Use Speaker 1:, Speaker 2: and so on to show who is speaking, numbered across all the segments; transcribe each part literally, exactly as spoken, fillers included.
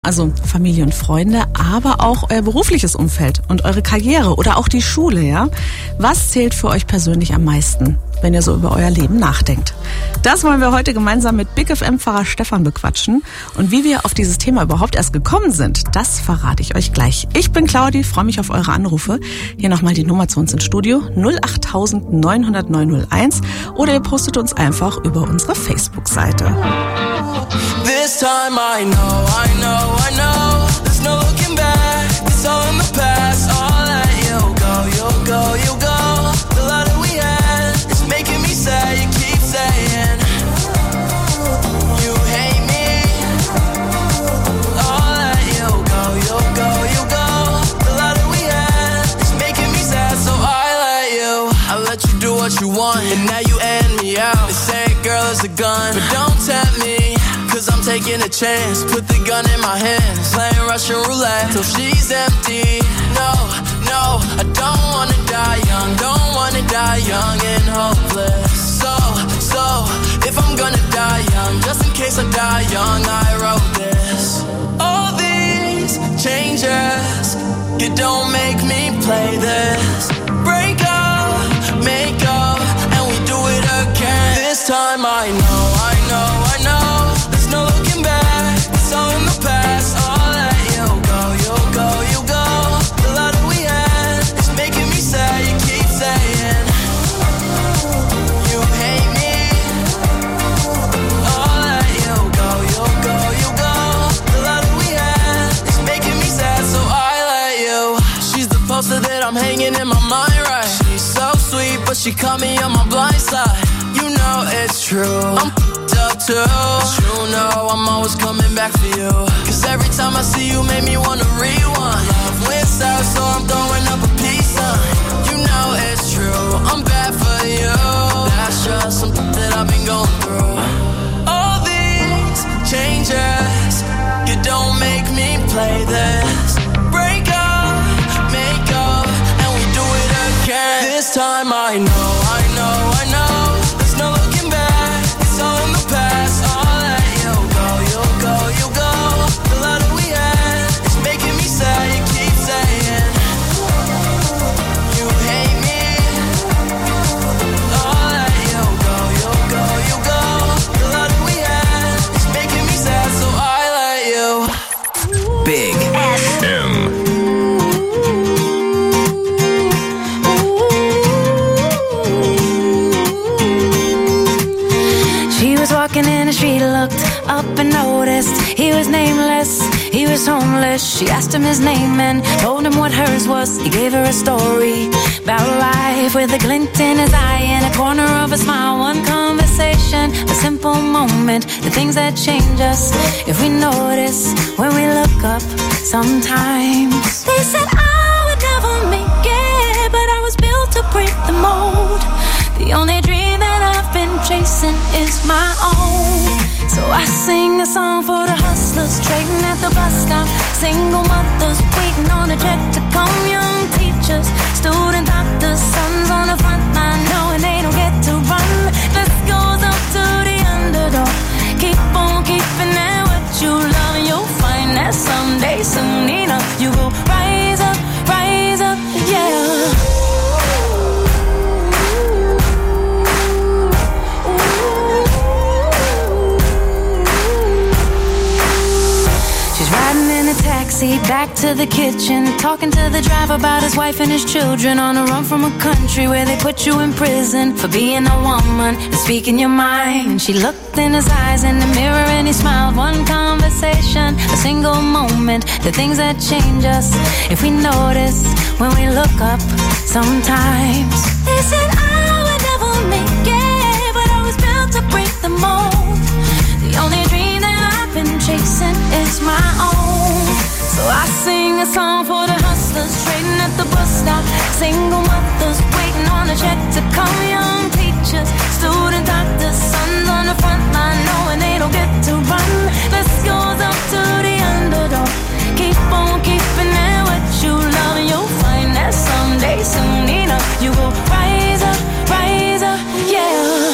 Speaker 1: Also Familie und Freunde, aber auch euer berufliches Umfeld und eure Karriere oder auch die Schule, ja? Was zählt für euch persönlich am meisten, wenn ihr so über euer Leben nachdenkt? Das wollen wir heute gemeinsam mit Big F M-Pfarrer Stefan bequatschen. Und wie wir auf dieses Thema überhaupt erst gekommen sind, das verrate ich euch gleich. Ich bin Claudi, freue mich auf eure Anrufe. Hier nochmal die Nummer zu uns ins Studio, null acht neun null null neun null eins, oder ihr postet uns einfach über unsere Facebook-Seite.
Speaker 2: This time I know, I know, I know. There's no looking back, it's all in the past. I'll let you go, you'll go, you'll go. The love that we had is making me sad, you keep saying you hate me. I'll let you go, you'll go, you'll go. The love that we had is making me sad, so I let you. I let you do what you want, and now you end me out. They say a girl is a gun, but don't tempt me. Cause I'm taking a chance, put the gun in my hands, playing Russian roulette till she's empty. No, no, I don't wanna die young, don't wanna die young and hopeless. So, so, if I'm gonna die young, just in case I die young, I wrote this. All these changes, you don't make me play this. Break up, make up, and we do it again. This time I know, I know, I know. No looking back, it's all in the past. I'll let you go, you'll go, you'll go. The love that we had is making me sad, you keep saying you hate me. I'll let you go, you'll go, you'll go. The love that we had is making me sad, so I let you. She's the poster that I'm hanging in my mind, right? She's so sweet, but she caught me on my blind side. You know it's true, I'm up too. But you know I'm always coming back for you. Cause every time I see you make me wanna rewind. Love wins out, so I'm throwing up a peace sign. You know it's true, I'm bad for you. That's just something that I've been going through. All these changes, you don't make me play this. Break up, make up, and we do it again. This time I know, I know, I know. There's no looking back, it's all in the past. I'll let you go, you'll go, you'll go. The love that we had is making me sad, you keep saying you hate me. I'll let you go, you'll go, you'll go. The love that we had is making me sad, so I let you.
Speaker 3: Big F M.
Speaker 4: Walking in the street, looked up and noticed he was nameless, he was homeless. She asked him his name and told him what hers was. He gave her a story about life with a glint in his eye and a corner of a smile. One conversation, a simple moment, the things that change us if we notice when we look up sometimes. They said I would never make it, but I was built to break the mold. The only dream that I've been chasing is my own. So I sing a song for the hustlers trading at the bus stop, single mothers waiting on a check to come, young teachers, student doctors, sons on the front line knowing they don't get to run. This goes up to the underdog. Keep on keeping at what you love, and you'll find that someday, soon enough, you will rise up, rise up, yeah. Taxi back to the kitchen, talking to the driver about his wife and his children, on a run from a country where they put you in prison for being a woman and speaking your mind. And she looked in his eyes in the mirror and he smiled. One conversation, a single moment, the things that change us if we notice when we look up sometimes. They said I would never make it, but I was built to break the mold. The only dream that I've been chasing is my own. So I sing a song for the hustlers trading at the bus stop, single mothers waiting on a check to come, young teachers, student doctors, sons on the front line knowing they don't get to run. This goes up to the underdog. Keep on keeping at what you love, and you'll find that someday, soon enough, you will rise up, rise up, yeah.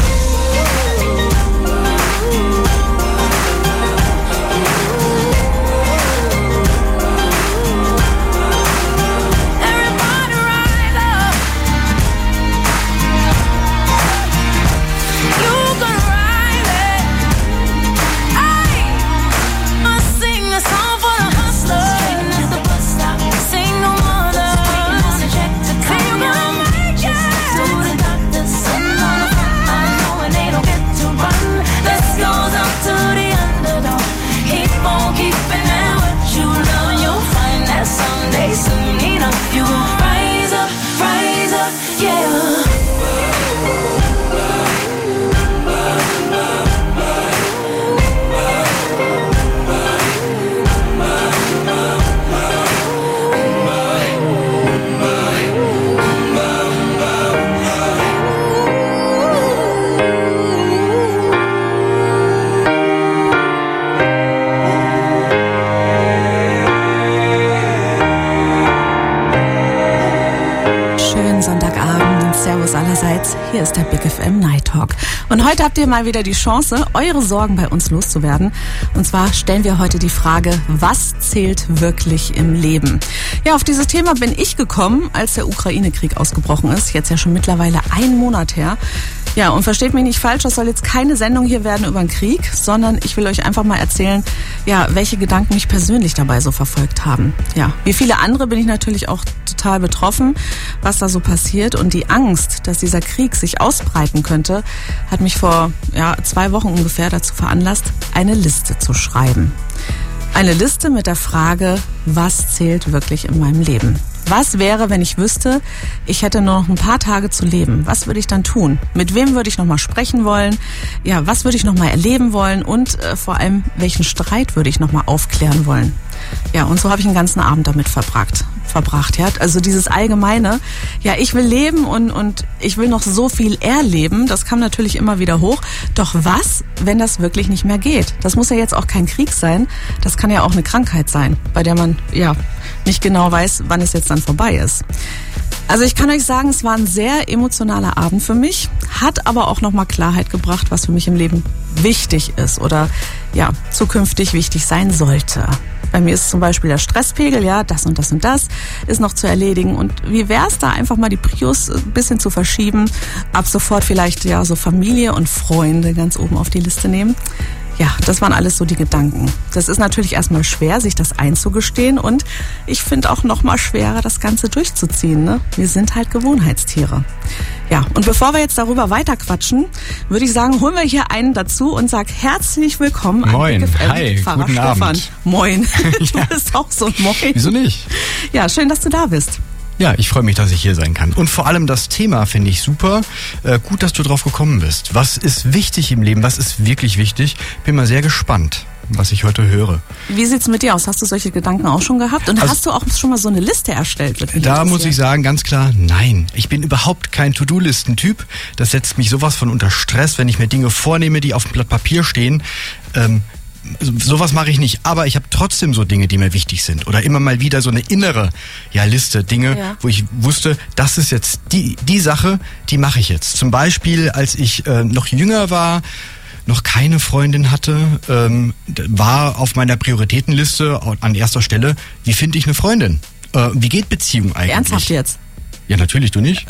Speaker 1: meinerseits. Hier ist der Big F M Night Talk. Und heute habt ihr mal wieder die Chance, eure Sorgen bei uns loszuwerden. Und zwar stellen wir heute die Frage, was zählt wirklich im Leben? Ja, auf dieses Thema bin ich gekommen, als der Ukraine-Krieg ausgebrochen ist. Jetzt ja schon mittlerweile einen Monat her. Ja, und versteht mich nicht falsch, das soll jetzt keine Sendung hier werden über den Krieg, sondern ich will euch einfach mal erzählen, ja, welche Gedanken mich persönlich dabei so verfolgt haben. Ja, wie viele andere bin ich natürlich auch total betroffen, was da so passiert. Und die Angst, dass dieser Krieg sich ausbreiten könnte, hat mich vor ja, zwei Wochen ungefähr dazu veranlasst, eine Liste zu schreiben. Eine Liste mit der Frage, was zählt wirklich in meinem Leben? Was wäre, wenn ich wüsste, ich hätte nur noch ein paar Tage zu leben? Was würde ich dann tun? Mit wem würde ich noch mal sprechen wollen? Ja, was würde ich noch mal erleben wollen? Und äh, vor allem, welchen Streit würde ich noch mal aufklären wollen? Ja, und so habe ich einen ganzen Abend damit verbracht. verbracht. Ja, also dieses allgemeine, ja, ich will leben und, und ich will noch so viel erleben, das kam natürlich immer wieder hoch. Doch was, wenn das wirklich nicht mehr geht? Das muss ja jetzt auch kein Krieg sein, das kann ja auch eine Krankheit sein, bei der man ja nicht genau weiß, wann es jetzt dann vorbei ist. Also ich kann euch sagen, es war ein sehr emotionaler Abend für mich, hat aber auch nochmal Klarheit gebracht, was für mich im Leben wichtig ist oder ja, zukünftig wichtig sein sollte. Bei mir ist zum Beispiel der Stresspegel, ja, das und das und das ist noch zu erledigen. Und wie wär's da einfach mal die Prios ein bisschen zu verschieben, ab sofort vielleicht ja so Familie und Freunde ganz oben auf die Liste nehmen. Ja, das waren alles so die Gedanken. Das ist natürlich erstmal schwer, sich das einzugestehen und ich finde auch noch mal schwerer, das Ganze durchzuziehen. Ne? Wir sind halt Gewohnheitstiere. Ja, und bevor wir jetzt darüber weiterquatschen, würde ich sagen, holen wir hier einen dazu und sag herzlich willkommen
Speaker 5: Moin.
Speaker 1: an Big F M
Speaker 5: Hi,
Speaker 1: Pfarrer
Speaker 5: guten
Speaker 1: Stefan.
Speaker 5: Abend.
Speaker 1: Moin, du
Speaker 5: Ja.
Speaker 1: bist auch so ein Moin.
Speaker 5: Wieso nicht?
Speaker 1: Ja, schön, dass du da bist.
Speaker 5: Ja, ich freue mich, dass ich hier sein kann. Und vor allem das Thema finde ich super. Äh, gut, dass du drauf gekommen bist. Was ist wichtig im Leben? Was ist wirklich wichtig? Bin mal sehr gespannt, was ich heute höre.
Speaker 1: Wie sieht's mit dir aus? Hast du solche Gedanken auch schon gehabt? Und
Speaker 5: Also,
Speaker 1: hast du auch schon mal so eine Liste erstellt? Würde mich
Speaker 5: Da muss
Speaker 1: interessieren.
Speaker 5: ich sagen, ganz klar, nein. Ich bin überhaupt kein To-Do-Listen-Typ. Das setzt mich sowas von unter Stress, wenn ich mir Dinge vornehme, die auf dem Blatt Papier stehen. Ähm, Sowas mache ich nicht, aber ich habe trotzdem so Dinge, die mir wichtig sind. Oder immer mal wieder so eine innere ja, Liste, Dinge,
Speaker 1: Ja.
Speaker 5: wo ich wusste, das ist jetzt die, die Sache, die mache ich jetzt. Zum Beispiel, als ich äh, noch jünger war, noch keine Freundin hatte, ähm, war auf meiner Prioritätenliste an erster Stelle, wie finde ich eine Freundin? Äh, wie geht Beziehung eigentlich?
Speaker 1: Ernsthaft jetzt?
Speaker 5: Ja, natürlich, du nicht?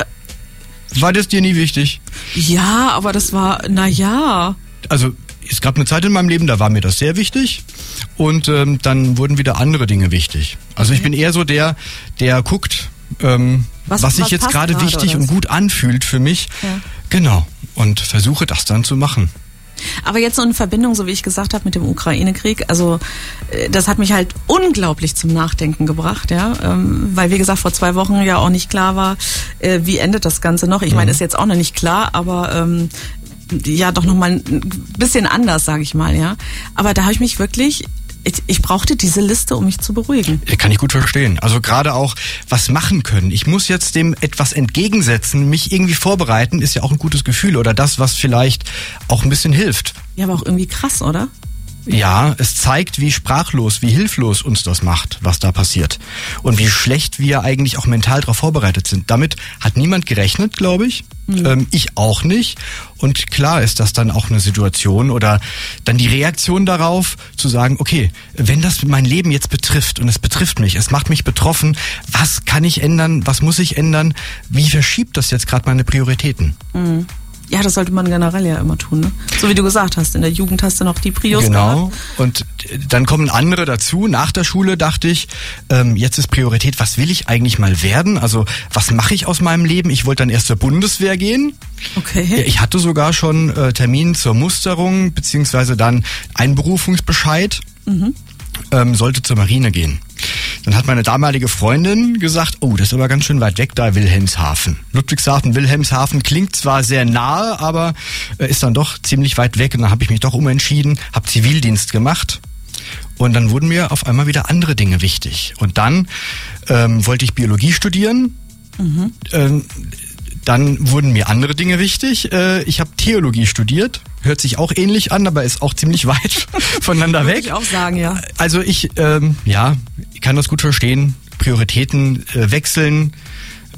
Speaker 5: War das dir nie wichtig?
Speaker 1: Ja, aber das war, na ja.
Speaker 5: Also es gab eine Zeit in meinem Leben, da war mir das sehr wichtig und ähm, dann wurden wieder andere Dinge wichtig. Also ich bin eher so der, der guckt, ähm,
Speaker 1: Was-
Speaker 5: was, sich
Speaker 1: was
Speaker 5: jetzt
Speaker 1: passt
Speaker 5: gerade
Speaker 1: gerade,
Speaker 5: wichtig
Speaker 1: oder
Speaker 5: und
Speaker 1: was?
Speaker 5: gut anfühlt für mich.
Speaker 1: Ja.
Speaker 5: Genau. Und versuche das dann zu machen.
Speaker 1: Aber jetzt so in Verbindung, so wie ich gesagt habe, mit dem Ukraine-Krieg, also äh, das hat mich halt unglaublich zum Nachdenken gebracht, ja, ähm, weil wie gesagt vor zwei Wochen ja auch nicht klar war, äh, wie endet das Ganze noch. Ich meine, ist jetzt auch noch nicht klar, aber ähm, ja doch noch mal ein bisschen anders, sage ich mal, ja. Aber da habe ich mich wirklich, ich, ich brauchte diese Liste, um mich zu beruhigen.
Speaker 5: Kann ich gut verstehen. Also gerade auch was machen können. Ich muss jetzt dem etwas entgegensetzen, mich irgendwie vorbereiten, ist ja auch ein gutes Gefühl oder das, was vielleicht auch ein bisschen hilft.
Speaker 1: Ja, aber auch irgendwie krass, oder?
Speaker 5: Ja, es zeigt, wie sprachlos, wie hilflos uns das macht, was da passiert. Und wie schlecht wir eigentlich auch mental darauf vorbereitet sind. Damit hat niemand gerechnet, glaube ich. Mhm. Ähm, ich auch nicht. Und klar ist das dann auch eine Situation oder dann die Reaktion darauf, zu sagen, okay, wenn das mein Leben jetzt betrifft und es betrifft mich, es macht mich betroffen, was kann ich ändern, was muss ich ändern, wie verschiebt das jetzt gerade meine Prioritäten?
Speaker 1: Mhm. Ja, das sollte man generell ja immer tun, ne? So wie du gesagt hast, in der Jugend hast du noch die Prios
Speaker 5: Genau.
Speaker 1: gehabt.
Speaker 5: Und dann kommen andere dazu. Nach der Schule dachte ich, ähm, jetzt ist Priorität, was will ich eigentlich mal werden? Also was mache ich aus meinem Leben? Ich wollte dann erst zur Bundeswehr gehen.
Speaker 1: Okay.
Speaker 5: Ich hatte sogar schon äh, Termin zur Musterung, beziehungsweise dann Einberufungsbescheid. Mhm. Ähm, sollte zur Marine gehen. Dann hat meine damalige Freundin gesagt, oh, das ist aber ganz schön weit weg, da Wilhelmshaven. Ludwigshafen, Wilhelmshaven klingt zwar sehr nahe, aber äh, ist dann doch ziemlich weit weg. Und dann habe ich mich doch umentschieden, habe Zivildienst gemacht. Und dann wurden mir auf einmal wieder andere Dinge wichtig. Und dann ähm, wollte ich Biologie studieren. Mhm. Ähm, dann wurden mir andere Dinge wichtig. Äh, ich habe Theologie studiert. Hört sich auch ähnlich an, aber ist auch ziemlich weit voneinander weg.
Speaker 1: Würde ich auch sagen, ja.
Speaker 5: Also ich, ähm, ja, ich kann das gut verstehen. Prioritäten äh, wechseln.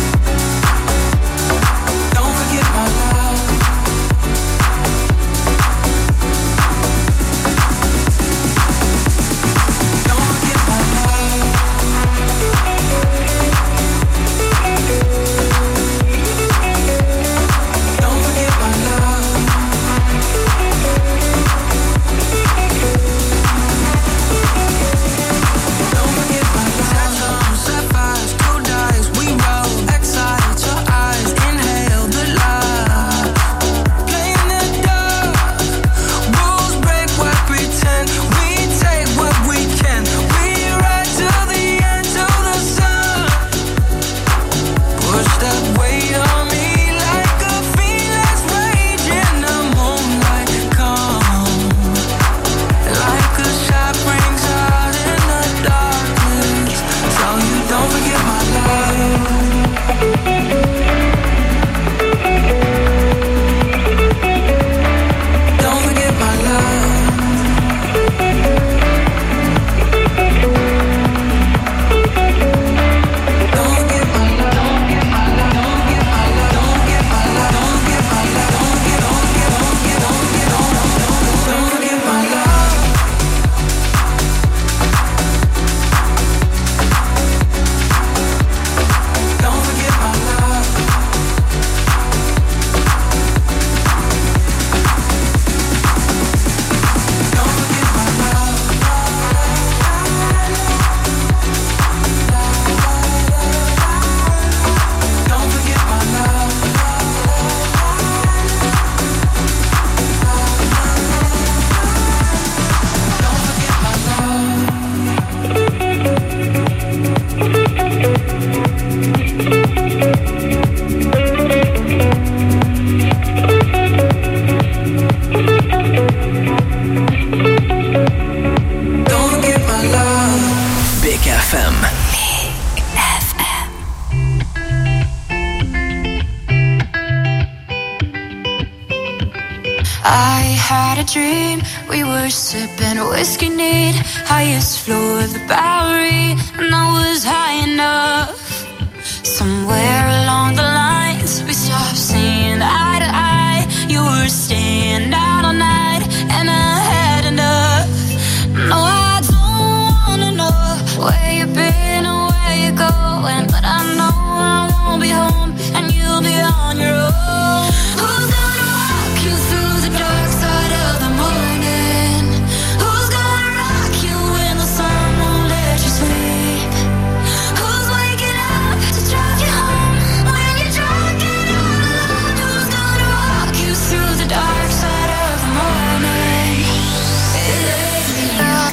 Speaker 4: a dream. We were sipping whiskey neat, highest floor of the Bowery, and I was high enough. Somewhere along the lines, we stopped seeing eye to eye. You were staying out all night, and I had enough. No, I don't wanna know where you've been or where you're going, but I know I won't be home, and you'll be on your own. Who's gonna walk you through the dark side of the morning? Who's gonna rock you when the sun won't let you sleep? Who's waking up to drive you home when you're drunk and all alone? Who's gonna walk you through the dark side of the morning? It ain't me.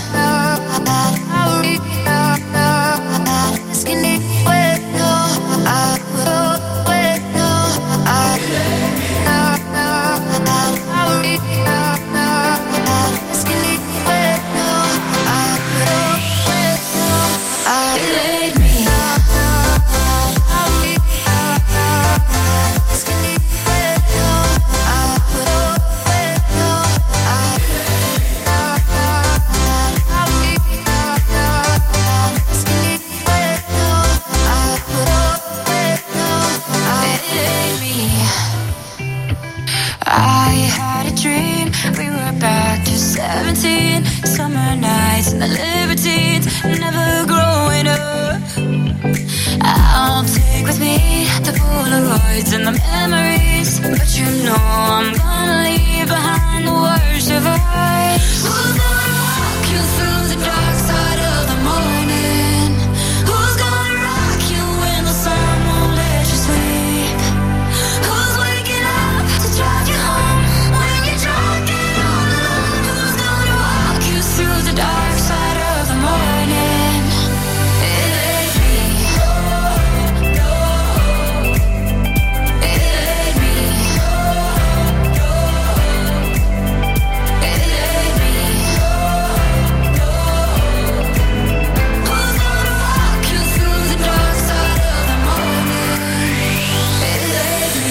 Speaker 4: seventeen, summer nights and the libertines, never growing up. I'll take with me the Polaroids and the memories, but you know I'm gonna leave behind the worst of us. Who's gonna walk you through the dark side of the morning? Who's gonna rock you when the sun won't let you sleep? Who's waking up to drive you home when you're drunk and all alone? Who's gonna walk you through the dark side of the morning? It ain't me. No, no. It ain't me. No, no. It ain't me. No, no. Who's gonna walk you through the dark side of the morning? It ain't me.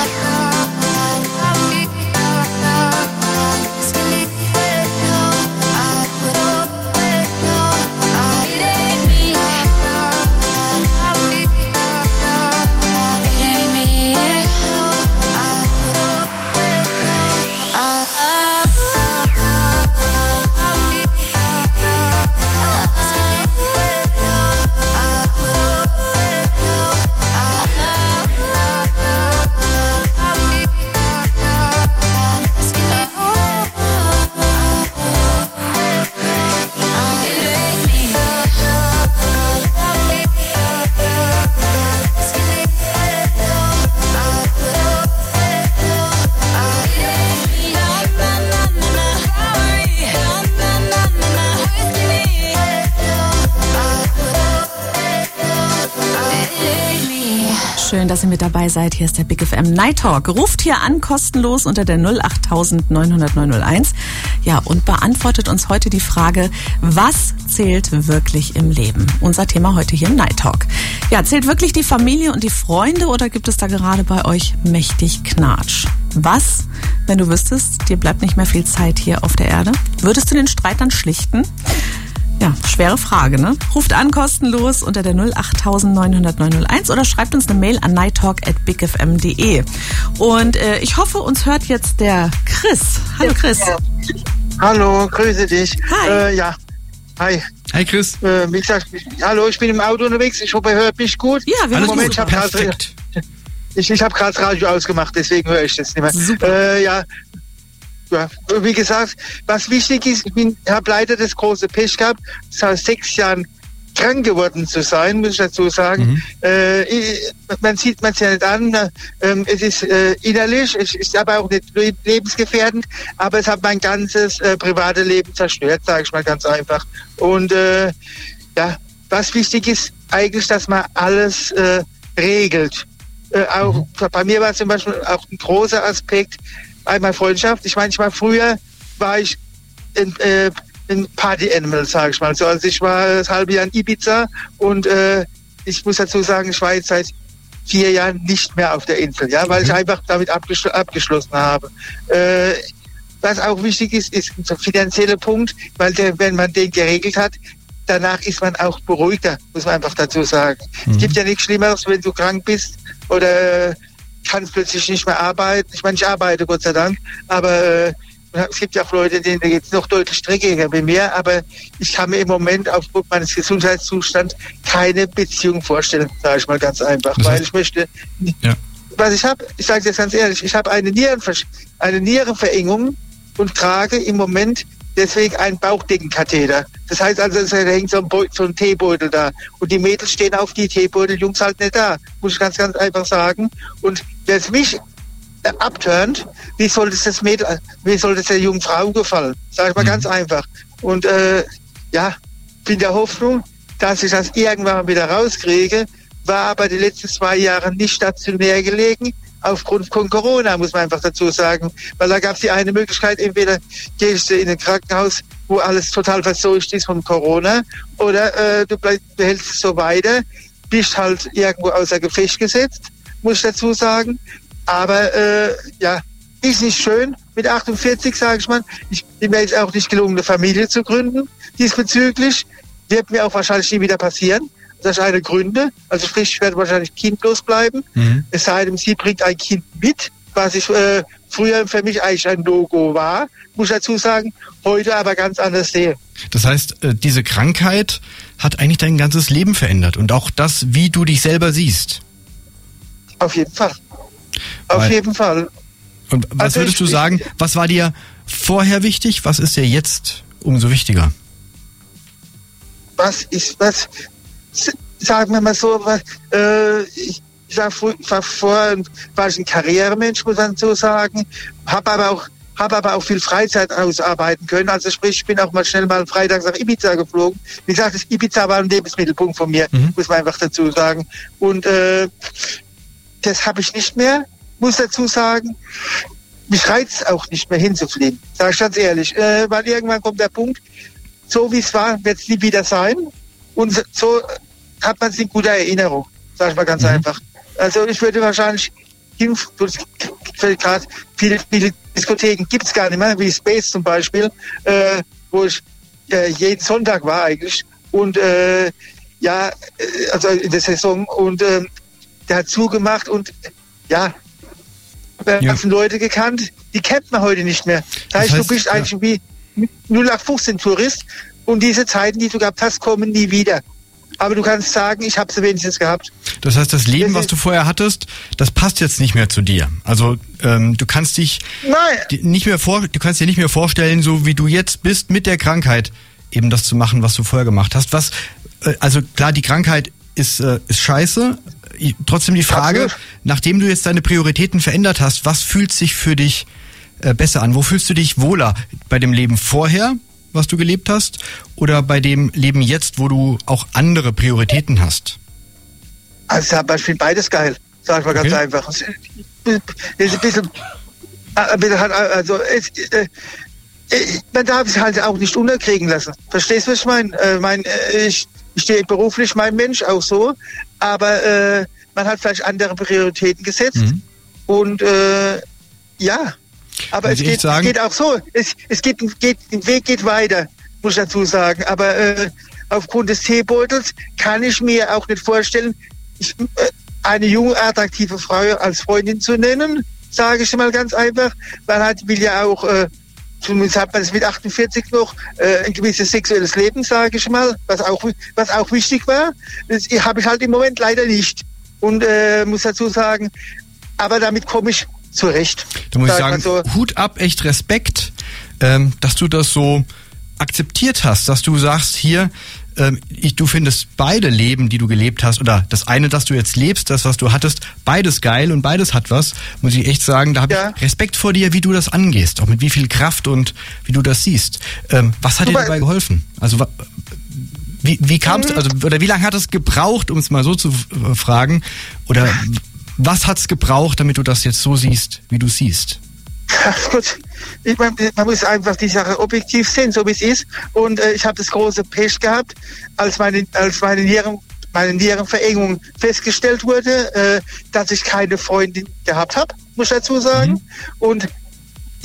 Speaker 1: Schön, dass ihr mit dabei seid. Hier ist der Big F M Night Talk. Ruft hier an, kostenlos unter der null acht neun null null neun null eins. Ja, und beantwortet uns heute die Frage, was zählt wirklich im Leben? Unser Thema heute hier im Night Talk. Ja, zählt wirklich die Familie und die Freunde oder gibt es da gerade bei euch mächtig Knatsch? Was, wenn du wüsstest, dir bleibt nicht mehr viel Zeit hier auf der Erde? Würdest du den Streit dann schlichten? Ja, schwere Frage, ne? Ruft an, kostenlos unter der null acht neun null null neun null eins oder schreibt uns eine Mail an nighttalk at bigfm punkt de. Und äh, ich hoffe, uns hört jetzt der Chris. Hallo Chris.
Speaker 6: Ja. Hallo, grüße dich.
Speaker 1: Hi.
Speaker 6: Äh, ja, hi.
Speaker 5: Hi Chris.
Speaker 6: Äh, wie gesagt, hallo, ich bin im Auto unterwegs. Ich hoffe, ihr hört mich gut.
Speaker 1: Ja, wir
Speaker 5: Alles
Speaker 1: hören
Speaker 6: Moment,
Speaker 5: gut,
Speaker 6: ich habe
Speaker 5: perfekt.
Speaker 6: gerade ich, ich hab das Radio ausgemacht, deswegen höre ich das nicht mehr.
Speaker 1: Super.
Speaker 6: Äh, ja. Ja, wie gesagt, was wichtig ist, ich habe leider das große Pech gehabt, seit sechs Jahren krank geworden zu sein, muss ich dazu sagen. Mhm. Äh, ich, man sieht man es ja nicht an, äh, es ist äh, innerlich, es ist aber auch nicht lebensgefährdend, aber es hat mein ganzes äh, private Leben zerstört, sage ich mal ganz einfach. Und äh, ja, was wichtig ist, eigentlich, dass man alles äh, regelt. Äh, auch mhm. bei mir war zum Beispiel auch ein großer Aspekt, einmal Freundschaft. Ich meine, ich war früher, war ich ein, äh, ein Party-Animal, sage ich mal. So, also ich war das halbe Jahr in Ibiza und äh, ich muss dazu sagen, ich war jetzt seit vier Jahren nicht mehr auf der Insel, ja, weil mhm. ich einfach damit abgeschl- abgeschlossen habe. Äh, was auch wichtig ist, ist der finanzielle Punkt, weil der, wenn man den geregelt hat, danach ist man auch beruhigter, muss man einfach dazu sagen. Mhm. Es gibt ja nichts Schlimmeres, wenn du krank bist oder kannst plötzlich nicht mehr arbeiten. Ich meine, ich arbeite, Gott sei Dank, aber äh, es gibt ja auch Leute, denen geht es noch deutlich dreckiger wie mir, aber ich kann mir im Moment aufgrund meines Gesundheitszustands keine Beziehung vorstellen, sage ich mal ganz einfach, das heißt, weil ich möchte... Ja. Was ich habe, ich sage das ganz ehrlich, ich habe eine, Nierenver- eine Nierenverengung und trage im Moment deswegen einen Bauchdeckenkatheter. Das heißt also, da hängt so ein, Beu- so ein Teebeutel da. Und die Mädels stehen auf die Teebeutel, Jungs halt nicht da. Muss ich ganz, ganz einfach sagen. Und wer es mich äh, abturnt, wie soll das das Mädel, wie soll das der jungen Frau gefallen? Sag ich mal mhm. ganz einfach. Und äh, ja, bin der Hoffnung, dass ich das irgendwann mal wieder rauskriege, war aber die letzten zwei Jahre nicht stationär gelegen, aufgrund von Corona, muss man einfach dazu sagen. Weil da gab es die eine Möglichkeit, entweder gehst du in ein Krankenhaus, wo alles total verseucht ist von Corona, oder äh, du, bleib, du hältst es so weiter, bist halt irgendwo außer Gefecht gesetzt, muss ich dazu sagen. Aber äh, ja, ist nicht schön. Mit achtundvierzig, sage ich mal, ich bin mir jetzt auch nicht gelungen, eine Familie zu gründen. Diesbezüglich wird mir auch wahrscheinlich nie wieder passieren. Das ist eine Gründe. Also sprich, ich werde wahrscheinlich kindlos bleiben. Mhm. Es sei denn, sie bringt ein Kind mit, was ich äh, früher für mich eigentlich ein No-Go war, muss ich dazu sagen, heute aber ganz anders sehe.
Speaker 5: Das heißt, äh, diese Krankheit hat eigentlich dein ganzes Leben verändert und auch das, wie du dich selber siehst.
Speaker 6: Auf jeden Fall. Auf Weil, jeden Fall.
Speaker 5: Und was also würdest ich, du sagen, ich, was war dir vorher wichtig, was ist dir jetzt umso wichtiger?
Speaker 6: Was ist, was... Sagen wir mal so, äh, ich war, war vorher war ich ein Karrieremensch, muss man so sagen, habe aber auch habe aber auch viel Freizeit ausarbeiten können. Also sprich, ich bin auch mal schnell mal freitags nach Ibiza geflogen. Wie gesagt, das Ibiza war ein Lebensmittelpunkt von mir, mhm. muss man einfach dazu sagen. Und äh, das habe ich nicht mehr, muss dazu sagen. Mich reizt auch nicht mehr hinzufliegen, sage ich ganz ehrlich. Äh, weil irgendwann kommt der Punkt, so wie es war, wird es nie wieder sein. Und so hat man es in guter Erinnerung, sag ich mal ganz mhm. einfach. Also ich würde wahrscheinlich, gerade viele, viele Diskotheken gibt es gar nicht mehr, wie Space zum Beispiel, äh, wo ich äh, jeden Sonntag war eigentlich. Und äh, ja, also in der Saison. Und äh, der hat zugemacht und ja, wir ja. haben Leute gekannt, die kennt man heute nicht mehr. Das heißt, das heißt du bist ja. eigentlich wie null acht fünfzehn Tourist und diese Zeiten, die du gehabt hast, kommen nie wieder. Aber du kannst sagen, ich habe sie wenigstens gehabt.
Speaker 5: Das heißt, das Leben, was du vorher hattest, das passt jetzt nicht mehr zu dir. Also ähm, du kannst dich Nein. nicht mehr vor, du kannst dir nicht mehr vorstellen, so wie du jetzt bist mit der Krankheit, eben das zu machen, was du vorher gemacht hast. Was, äh, also klar, die Krankheit ist äh, ist scheiße. Trotzdem die Frage, Absolut. Nachdem du jetzt deine Prioritäten verändert hast, was fühlt sich für dich äh, besser an? Wo fühlst du dich wohler? Bei dem Leben vorher, was du gelebt hast, oder bei dem Leben jetzt, wo du auch andere Prioritäten hast?
Speaker 6: Also zum Beispiel beides geil, sag ich mal okay. ganz einfach. Es ist ein bisschen, also es, äh, man darf es halt auch nicht unterkriegen lassen. Verstehst du, was ich meine? Äh, mein, ich, ich stehe beruflich mein Mensch auch so, aber äh, man hat vielleicht andere Prioritäten gesetzt mhm. und äh, ja. Aber es geht, es geht auch so. Es, es geht, geht, der Weg geht weiter, muss ich dazu sagen. Aber äh, aufgrund des Teebeutels kann ich mir auch nicht vorstellen, ich, äh, eine junge, attraktive Frau als Freundin zu nennen, sage ich mal ganz einfach. Man hat, will ja auch, äh, zumindest hat man es mit achtundvierzig noch, äh, ein gewisses sexuelles Leben, sage ich mal, was auch, was auch wichtig war. Das habe ich halt im Moment leider nicht. Und äh, muss dazu sagen, aber damit komme ich zurecht.
Speaker 5: Da muss ich sagen, so. Hut ab, echt Respekt, ähm, dass du das so akzeptiert hast, dass du sagst, hier, ähm, ich, du findest beide Leben, die du gelebt hast, oder das eine, das du jetzt lebst, das, was du hattest, beides geil und beides hat was, muss ich echt sagen, da habe ja. ich Respekt vor dir, wie du das angehst, auch mit wie viel Kraft und wie du das siehst. Ähm, was hat Super. dir dabei geholfen? Also wie, wie kamst du, also, oder wie lange hat es gebraucht, um es mal so zu äh, fragen, oder was hat's gebraucht, damit du das jetzt so siehst, wie du siehst?
Speaker 6: Ach gut, ich, man, man muss einfach die Sache objektiv sehen, so wie es ist. Und äh, ich habe das große Pech gehabt, als meine, als meine, Nieren, meine Nierenverengung festgestellt wurde, äh, dass ich keine Freundin gehabt habe, muss ich dazu sagen. Mhm. Und ja,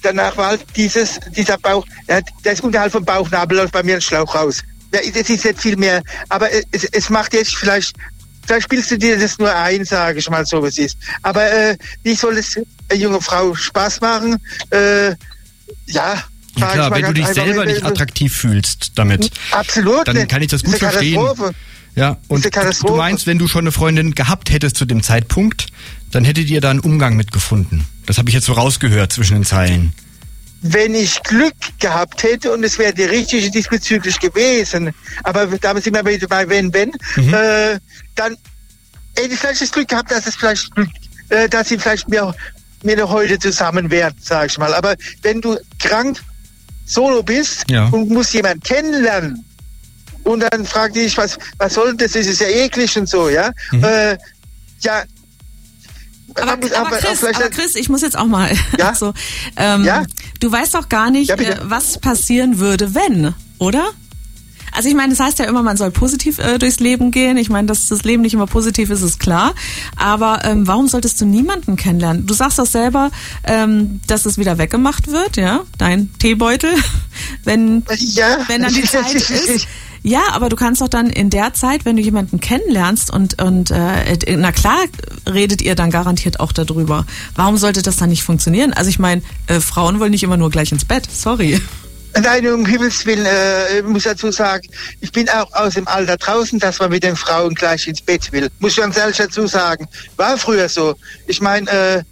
Speaker 6: danach war halt dieses, dieser Bauch, ja, das unterhalb vom Bauchnabel läuft bei mir ein Schlauch raus. Ja, das ist nicht viel mehr, aber es, es macht jetzt vielleicht, vielleicht spielst du dir das nur ein, sage ich mal so, was ist. Aber äh, wie soll es eine junge Frau Spaß machen? Äh, ja,
Speaker 5: ja klar, wenn du dich selber nicht attraktiv fühlst damit,
Speaker 6: absolut,
Speaker 5: dann kann ich das gut verstehen. Ja, und du meinst, wenn du schon eine Freundin gehabt hättest zu dem Zeitpunkt, dann hättet ihr da einen Umgang mitgefunden. Das habe ich jetzt so rausgehört zwischen den Zeilen.
Speaker 6: Wenn ich Glück gehabt hätte und es wäre die richtige diesbezüglich gewesen, aber da sind wir wieder bei wenn, wenn, mhm. äh, dann hätte ich vielleicht das Glück gehabt, dass es vielleicht, äh, dass sie vielleicht mir, mir noch heute zusammen wären, sag ich mal. Aber wenn du krank solo bist ja. und musst jemanden kennenlernen und dann fragt dich, was, was soll das, das ist ja eklig und so, ja, mhm. äh, ja,
Speaker 1: Aber, aber, aber, Chris, aber Chris, ich muss jetzt auch mal.
Speaker 6: Ja?
Speaker 1: so, ähm, ja? Du weißt doch gar nicht,
Speaker 6: ja,
Speaker 1: äh, was passieren würde, wenn, oder? Also ich meine, das heißt ja immer, man soll positiv äh, durchs Leben gehen. Ich meine, dass das Leben nicht immer positiv ist, ist klar. Aber ähm, warum solltest du niemanden kennenlernen? Du sagst doch selber, ähm, dass es wieder weggemacht wird, ja? Dein Teebeutel, wenn,
Speaker 6: ja.
Speaker 1: wenn dann die Zeit ist. Ja, aber du kannst doch dann in der Zeit, wenn du jemanden kennenlernst und und äh, na klar redet ihr dann garantiert auch darüber. Warum sollte das dann nicht funktionieren? Also ich meine, äh, Frauen wollen nicht immer nur gleich ins Bett. Sorry.
Speaker 6: Nein, um Himmels Willen, äh, ich muss dazu sagen, ich bin auch aus dem Alter draußen, dass man mit den Frauen gleich ins Bett will. Muss ich ganz ehrlich dazu sagen. War früher so. Ich meine, äh,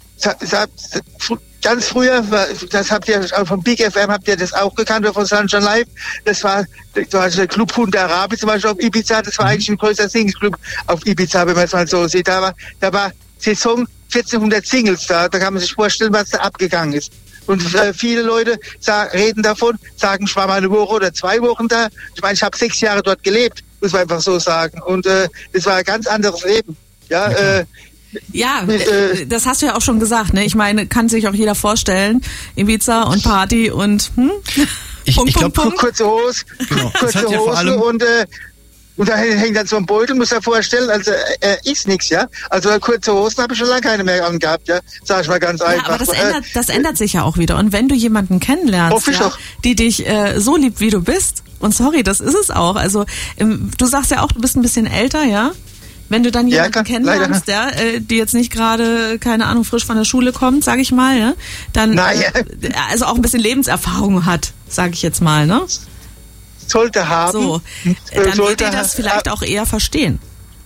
Speaker 6: ganz früher, das habt ihr auch von Big F M, habt ihr das auch gekannt, oder von Sunshine Live, das war, da war der Club Hunde Arabi zum Beispiel auf Ibiza, das war eigentlich ein größer Singles-Club auf Ibiza, wenn man es mal so sieht. Da war, da war Saison vierzehnhundert Singles da, da kann man sich vorstellen, was da abgegangen ist. Und äh, viele Leute sagen, reden davon, sagen, ich war mal eine Woche oder zwei Wochen da. Ich meine, ich habe sechs Jahre dort gelebt, muss man einfach so sagen. Und äh, das war ein ganz anderes Leben. Ja, äh,
Speaker 1: Ja, äh, das hast du ja auch schon gesagt, ne? Ich meine, kann sich auch jeder vorstellen, Ibiza und Party und hm?
Speaker 5: Ich,
Speaker 1: Punkt,
Speaker 5: ich glaube,
Speaker 1: Punkt,
Speaker 6: kurze Hose,
Speaker 5: genau.
Speaker 6: kurze
Speaker 5: ja
Speaker 6: Hose und äh, und da hängt dann so ein Beutel, muss er vorstellen, also er äh, ist nichts, ja. Also kurze Hosen habe ich schon lange keine mehr angehabt, ja. Sag ich mal ganz
Speaker 1: ja,
Speaker 6: einfach.
Speaker 1: Aber das
Speaker 6: äh,
Speaker 1: ändert, das ändert sich ja auch wieder. Und wenn du jemanden kennenlernst, ja, die dich äh, so liebt, wie du bist, und sorry, das ist es auch. Also ähm, du sagst ja auch, du bist ein bisschen älter, ja. Wenn du dann jemanden ja, kennenlernst, ja, äh, die jetzt nicht gerade, keine Ahnung, frisch von der Schule kommt, sag ich mal, ne, dann
Speaker 6: naja.
Speaker 1: äh, also auch ein bisschen Lebenserfahrung hat, sag ich jetzt mal, ne?
Speaker 6: Sollte haben.
Speaker 1: So, dann wird die das vielleicht auch eher verstehen.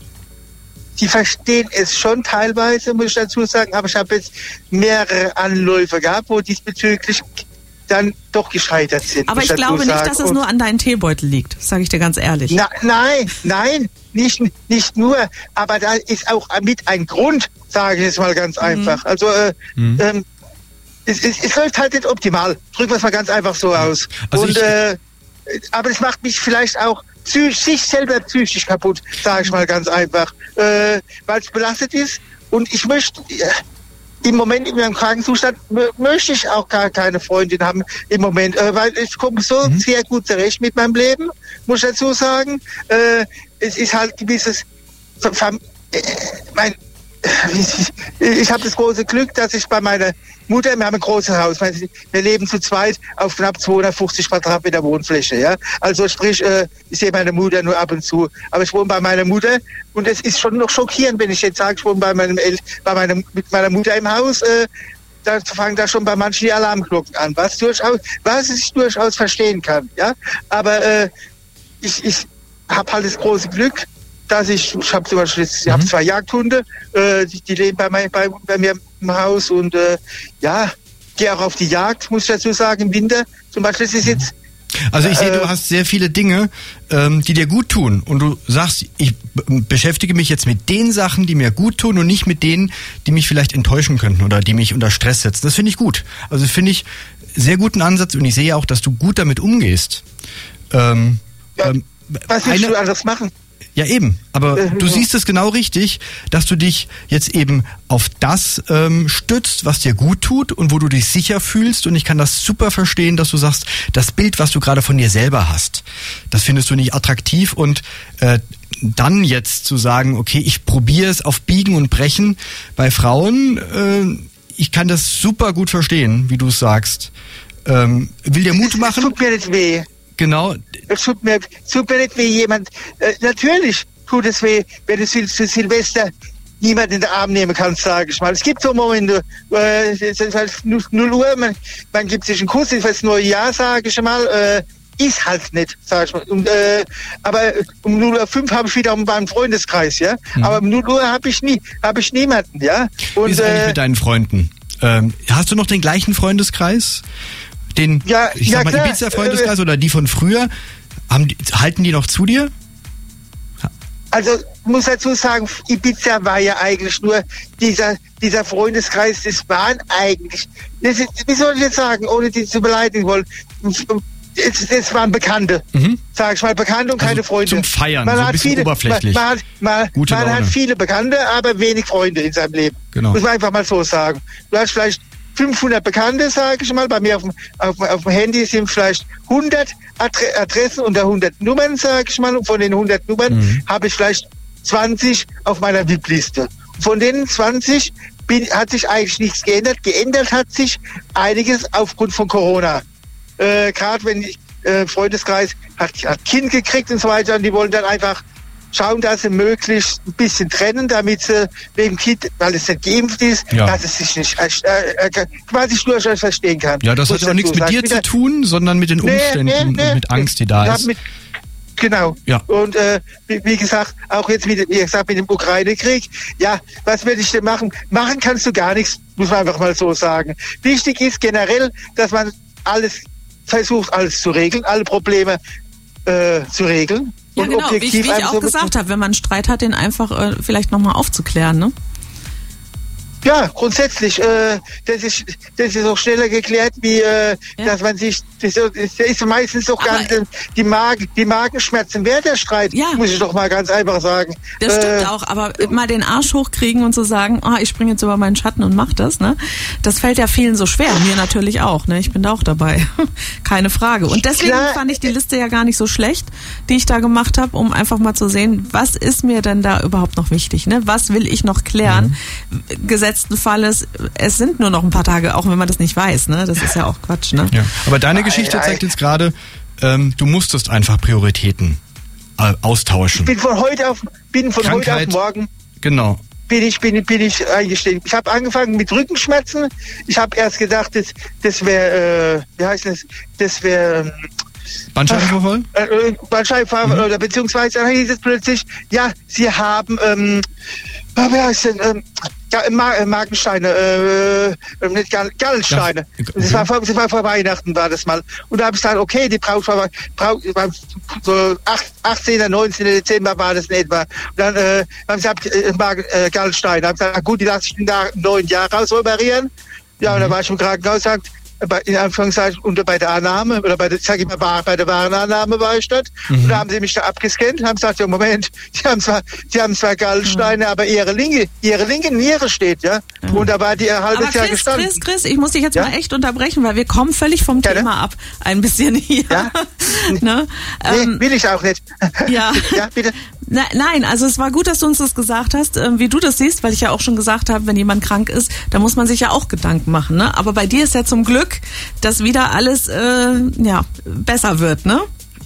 Speaker 6: Die verstehen es schon teilweise, muss ich dazu sagen, aber ich habe jetzt mehrere Anläufe gehabt, wo diesbezüglich dann doch gescheitert sind.
Speaker 1: Aber ich, ich glaube nicht, dass es nur an deinen Teebeutel liegt, sage ich dir ganz ehrlich.
Speaker 6: Na, nein, nein, nicht, nicht nur, aber da ist auch mit ein Grund, sage ich jetzt mal ganz mhm. einfach. Also äh, mhm. ähm, es, es, es läuft halt nicht optimal. Drücken wir es mal ganz einfach so aus. Also Und äh, aber es macht mich vielleicht auch psychisch, sich selber psychisch kaputt, sage ich mal ganz einfach, äh, weil es belastet ist. Und ich möchte äh, im Moment in meinem Krankenzustand m- möchte ich auch gar keine Freundin haben im Moment, äh, weil ich komme so mhm. sehr gut zurecht mit meinem Leben, muss ich dazu sagen. Äh, es ist halt gewisses, äh, mein, ich, ich habe das große Glück, dass ich bei meiner Mutter, wir haben ein großes Haus, wir leben zu zweit auf knapp zweihundertfünfzig Quadratmeter Wohnfläche, ja. Also sprich, äh, ich sehe meine Mutter nur ab und zu, aber ich wohne bei meiner Mutter und es ist schon noch schockierend, wenn ich jetzt sage, ich wohne bei meinem El- bei meinem, mit meiner Mutter im Haus, äh, da fangen da schon bei manchen die Alarmglocken an, was durchaus, was ich durchaus verstehen kann, ja. Aber äh, ich, ich habe halt das große Glück, dass ich, ich habe zum Beispiel, ich mhm. habe zwei Jagdhunde, äh, die, die leben bei, mein, bei, bei mir im Haus und äh, ja, gehe auch auf die Jagd, muss ich dazu sagen, im Winter. Zum Beispiel, das ist jetzt...
Speaker 5: Also ich sehe,
Speaker 6: äh,
Speaker 5: du hast sehr viele Dinge, ähm, die dir gut tun und du sagst, ich b- beschäftige mich jetzt mit den Sachen, die mir gut tun und nicht mit denen, die mich vielleicht enttäuschen könnten oder die mich unter Stress setzen. Das finde ich gut. Also finde ich sehr guten Ansatz und ich sehe auch, dass du gut damit umgehst. Ähm,
Speaker 6: ja,
Speaker 5: ähm,
Speaker 6: was willst
Speaker 5: eine,
Speaker 6: du anders machen?
Speaker 5: Ja, eben. Aber du siehst es genau richtig, dass du dich jetzt eben auf das ähm, stützt, was dir gut tut und wo du dich sicher fühlst. Und ich kann das super verstehen, dass du sagst, das Bild, was du gerade von dir selber hast, das findest du nicht attraktiv. Und äh, dann jetzt zu sagen, okay, ich probiere es auf Biegen und Brechen bei Frauen, äh, ich kann das super gut verstehen, wie du es sagst. Ähm, will dir Mut machen?
Speaker 6: Es tut mir nicht weh.
Speaker 5: Genau.
Speaker 6: Es tut mir, tut mir nicht weh, jemand, äh, natürlich tut es weh, wenn du Sil zu Silvester niemand in den Arm nehmen kannst, sage ich mal. Es gibt so Momente, äh, es ist halt null Uhr, man, man gibt sich einen Kuss für das neue Jahr, sage ich mal, äh, ist halt nicht, sag ich mal. Und, äh, aber um null Uhr fünf habe ich wieder meinen Freundeskreis, ja. Mhm. Aber um null Uhr habe ich nie, habe ich niemanden, ja. Und,
Speaker 5: wie ist eigentlich
Speaker 6: äh,
Speaker 5: mit deinen Freunden? Ähm, hast du noch den gleichen Freundeskreis? Den,
Speaker 6: ja,
Speaker 5: ich
Speaker 6: ja,
Speaker 5: sag mal,
Speaker 6: klar.
Speaker 5: Ibiza-Freundeskreis
Speaker 6: äh,
Speaker 5: oder die von früher? Haben die, halten die noch zu dir?
Speaker 6: Also, ich muss dazu sagen, Ibiza war ja eigentlich nur dieser, dieser Freundeskreis, das waren eigentlich, das ist, wie soll ich jetzt sagen, ohne die zu beleidigen wollen, es, es waren Bekannte, mhm. sag ich mal, Bekannte und
Speaker 5: also
Speaker 6: keine Freunde.
Speaker 5: Zum Feiern,
Speaker 6: man
Speaker 5: so ein
Speaker 6: hat
Speaker 5: bisschen
Speaker 6: viele,
Speaker 5: oberflächlich.
Speaker 6: Man, man, man,
Speaker 5: Gute
Speaker 6: man
Speaker 5: Laune.
Speaker 6: hat viele Bekannte, aber wenig Freunde in seinem Leben.
Speaker 5: Genau.
Speaker 6: Muss man einfach mal so sagen. Du hast vielleicht fünfhundert Bekannte, sage ich mal. Bei mir auf dem, auf, auf dem Handy sind vielleicht hundert Adre- Adressen und hundert Nummern, sage ich mal. Und von den hundert Nummern mhm. habe ich vielleicht zwanzig auf meiner V I P-Liste. Von den zwanzig bin, hat sich eigentlich nichts geändert. Geändert hat sich einiges aufgrund von Corona. Äh, Gerade wenn ich, äh, Freundeskreis hat, hat Kind gekriegt und so weiter, und die wollen dann einfach schauen, dass sie möglichst ein bisschen trennen, damit sie wegen Kind, weil es nicht geimpft ist,
Speaker 5: ja.
Speaker 6: dass es sich nicht, äh, äh, was ich durchaus verstehen kann.
Speaker 5: Ja, das hat ja auch nichts mit dir zu tun, sondern mit den Umständen nee, nee, nee, und mit Angst, die da ist.
Speaker 6: Mit, genau.
Speaker 5: Ja.
Speaker 6: Und äh, wie, wie gesagt, auch jetzt mit, wie gesagt, mit dem Ukraine-Krieg, ja, was werde ich denn machen? Machen kannst du gar nichts, muss man einfach mal so sagen. Wichtig ist generell, dass man alles versucht, alles zu regeln, alle Probleme äh, zu regeln.
Speaker 1: Ja,
Speaker 6: und
Speaker 1: genau, wie ich, wie ich auch
Speaker 6: so
Speaker 1: gesagt habe, wenn man einen Streit hat, den einfach äh, vielleicht nochmal aufzuklären, ne?
Speaker 6: Ja, grundsätzlich, äh, das ist das ist auch schneller geklärt, wie äh,
Speaker 1: Ja.
Speaker 6: dass man sich, das ist meistens auch
Speaker 1: Aber-
Speaker 6: ganz, die Magen, die Magenschmerzen während der Streit,
Speaker 1: Ja.
Speaker 6: muss ich doch mal ganz einfach sagen.
Speaker 1: Das
Speaker 6: Äh,
Speaker 1: stimmt auch, aber mal den Arsch hochkriegen und zu sagen, oh, ich springe jetzt über meinen Schatten und mach das, ne? Das fällt ja vielen so schwer, mir natürlich auch, ne? Ich bin da auch dabei, keine Frage. Und deswegen
Speaker 6: Klar.
Speaker 1: fand ich die Liste ja gar nicht so schlecht, die ich da gemacht habe, um einfach mal zu sehen, was ist mir denn da überhaupt noch wichtig, ne? Was will ich noch klären?
Speaker 6: Mhm.
Speaker 1: Gesetzten Falles, es sind nur noch ein paar Tage, auch wenn man das nicht weiß, ne? Das ist ja auch Quatsch, ne?
Speaker 5: Ja. Aber deine Geschichte
Speaker 6: ei.
Speaker 5: zeigt jetzt gerade, ähm, du musstest einfach Prioritäten äh, austauschen.
Speaker 6: Ich bin von heute auf, bin von heute auf
Speaker 5: Krankheit.
Speaker 6: morgen
Speaker 5: Genau.
Speaker 6: bin ich bin, bin ich eingestiegen. Ich habe angefangen mit Rückenschmerzen. Ich habe erst gedacht, das das wäre, äh, wie heißt das? Das wäre
Speaker 5: Bandscheibenvorfall?
Speaker 6: äh, äh, Bandscheibenvorfall
Speaker 5: Mhm.
Speaker 6: oder beziehungsweise dann hieß es plötzlich, ja, Sie haben, ähm, ah, wie heißt denn, ähm, ja, Ma äh, Magensteine, äh, äh, nicht Gall Gallensteine.
Speaker 5: Ja, okay.
Speaker 6: Das war vor, das war vor Weihnachten, war das mal. Und da habe ich gesagt, okay, die braucht vor, braucht, so achtzehnten, neunzehnten Dezember war das in etwa. Und dann äh, habe ich gesagt, äh, Magen, äh, Gallensteine. Da habe ich gesagt, gut, die lasse ich im neuen Jahr raus operieren. Ja, und dann war ich im Krankenhaus, sagt, bei- in Anführungszeichen, unter bei der Annahme, oder bei der, sag ich mal, war- bei der Warenannahme war ich dort. Und da haben sie mich da abgescannt, haben gesagt, ja, Moment, sie haben zwar, sie haben zwar Gallensteine, aber ihre linke, ihre linke Niere steht, ja. Und da war die ein halbes
Speaker 1: Aber
Speaker 6: Jahr
Speaker 1: Chris,
Speaker 6: gestanden.
Speaker 1: Chris, Chris, ich muss dich jetzt
Speaker 6: Ja?
Speaker 1: mal echt unterbrechen, weil wir kommen völlig vom
Speaker 6: Gerne.
Speaker 1: Thema ab. Ein bisschen hier.
Speaker 6: Ja?
Speaker 1: ne? ähm,
Speaker 6: Nee, will ich auch nicht.
Speaker 1: ja.
Speaker 6: Ja, bitte.
Speaker 1: Na, nein, also es war gut, dass du uns das gesagt hast, äh, wie du das siehst, weil ich ja auch schon gesagt habe, wenn jemand krank ist, da muss man sich ja auch Gedanken machen. Ne? Aber bei dir ist ja zum Glück, dass wieder alles äh, ja, besser wird, ne?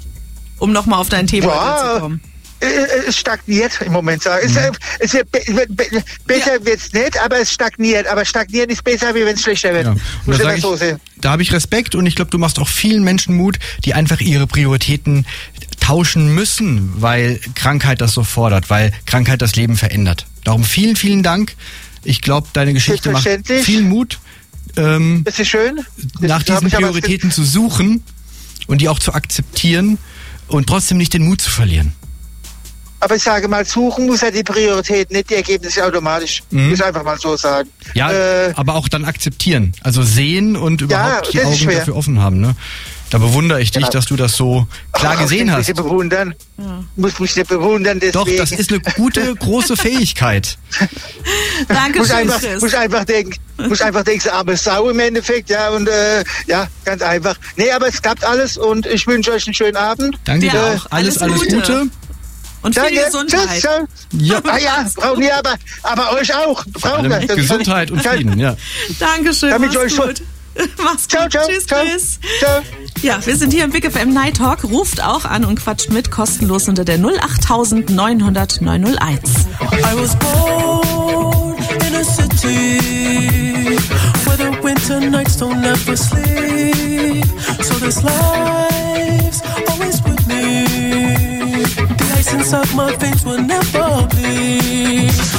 Speaker 1: Um nochmal auf dein Thema
Speaker 6: Ja.
Speaker 1: zu kommen.
Speaker 6: Äh, äh, Es stagniert im Moment, sag ich. Es, äh, es wird be be be besser
Speaker 1: Ja.
Speaker 6: wird's nicht, aber es stagniert. Aber stagnieren ist besser, wie wenn es schlechter wird.
Speaker 5: Ja. Und
Speaker 6: Muss
Speaker 5: da,
Speaker 6: ich
Speaker 5: sag
Speaker 6: mal
Speaker 5: ich,
Speaker 6: so sehen.
Speaker 5: da habe ich Respekt und ich glaube, du machst auch vielen Menschen Mut, die einfach ihre Prioritäten tauschen müssen, weil Krankheit das so fordert, weil Krankheit das Leben verändert. Darum vielen, vielen Dank. Ich glaube, deine Geschichte macht
Speaker 6: Selbstverständlich.
Speaker 5: viel Mut, ähm,
Speaker 6: Das ist schön. Das
Speaker 5: nach
Speaker 6: hab
Speaker 5: diesen
Speaker 6: ich aber-
Speaker 5: Prioritäten zu suchen und die auch zu akzeptieren und trotzdem nicht den Mut zu verlieren.
Speaker 6: Aber ich sage mal, suchen muss ja die Priorität, nicht die Ergebnisse automatisch.
Speaker 5: Mhm.
Speaker 6: Muss ich einfach mal so sagen.
Speaker 5: Ja,
Speaker 6: Äh,
Speaker 5: aber auch dann akzeptieren. Also sehen und überhaupt die
Speaker 6: das ist
Speaker 5: Augen
Speaker 6: schwer.
Speaker 5: dafür offen haben. Ne? Da bewundere ich dich,
Speaker 6: Genau.
Speaker 5: dass du das so klar
Speaker 6: ach,
Speaker 5: gesehen
Speaker 6: muss
Speaker 5: hast.
Speaker 6: ich bewundern. Muss mich nicht bewundern, deswegen.
Speaker 5: Doch, das ist eine gute, große Fähigkeit.
Speaker 6: muss
Speaker 1: Dankeschön,
Speaker 6: einfach,
Speaker 1: Chris.
Speaker 6: muss einfach denken, muss einfach denken, arme Sau im Endeffekt, ja, und äh, ja, ganz einfach. Nee, aber es klappt alles und ich wünsche euch einen schönen Abend.
Speaker 5: Danke
Speaker 1: Dir
Speaker 5: dir
Speaker 1: auch.
Speaker 5: auch. Alles,
Speaker 1: Alles
Speaker 5: alles Gute.
Speaker 1: Gute. Und viel
Speaker 6: Danke.
Speaker 1: Gesundheit.
Speaker 6: Tschüss, ciao.
Speaker 5: Ja.
Speaker 6: Ah ja, brauchen wir aber, aber euch auch. Brauchen wir. Das
Speaker 5: Gesundheit und
Speaker 6: kann-
Speaker 5: Frieden, ja.
Speaker 1: Dankeschön,
Speaker 6: Damit
Speaker 1: mach's
Speaker 6: euch
Speaker 1: gut. Mach's
Speaker 6: Ciao,
Speaker 1: gut.
Speaker 6: ciao,
Speaker 1: Tschüss,
Speaker 6: ciao,
Speaker 1: Chris.
Speaker 6: ciao.
Speaker 1: Ja, wir sind hier im Big F M Night Talk. Ruft auch an und quatscht mit, kostenlos unter der null acht neun null null neun null eins.
Speaker 2: I was born in a city where the winter nights don't ever sleep. So this life's always with me. The ice inside my veins will never bleed.